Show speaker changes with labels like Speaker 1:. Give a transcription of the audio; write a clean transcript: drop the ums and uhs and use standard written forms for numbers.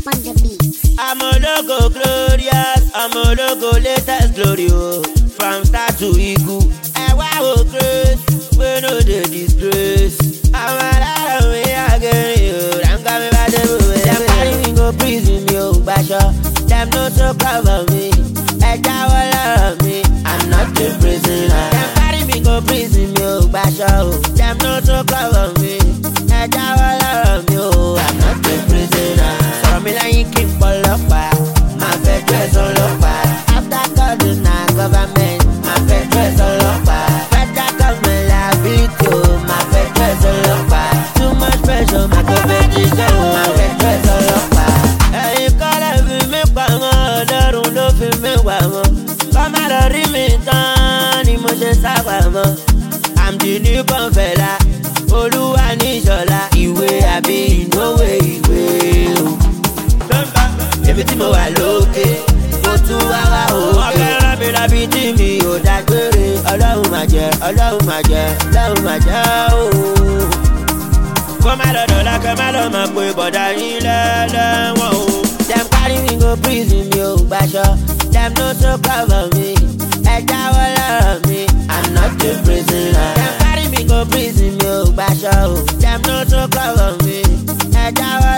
Speaker 1: on the beat.
Speaker 2: I'm a logo glorious, I'm a logo latest glory, oh. From start to eagle, and wow, grace, we know the disgrace. I'm a lot of way again, I'm coming by the way. Them carry me go prison, yo, basha. Them no so cover me, and I will love me. I'm not a prisoner. Them carry me go prison, yo, basha. Them no so cover me, and I will love me, oh. I'm not a prisoner. From me like keep all up, my bed dress all up. After God is not government, my bed dress all up. Better government liability, my bed dress all up. Too much pressure, my competition, my bed dress all up. Hey, call every me pamo, the room no fi me wamo. Come out of me down, emotion sabamo. I'm the newborn fella, Oluwa ni Shola. Ìwé àbí ìnáwó ìwé. Èmi tí mo wà lókè, mo tún wá òkè. Wọ́n fẹ́ràn mi lábí tí mi ò dágbére. Ọlọ́run máa jẹ́, Ọlọ́run máa jẹ́, Ọlọ́run máa jẹ́ ooo. Kó má lọ́dọ̀ lákẹ́ má lọ́ máa pe bọ̀dá yín lẹ́lẹ́wọ̀n o. Dem carry me go prison mi ò gbaṣọ. Dem no so cover me. Ẹ jáwọ́ lọ́rọ̀ mi, I'm not a prisoner. Dem carry me go prison mi ò gbaṣọ o. Dem no so cover me. Ẹ jáwọ́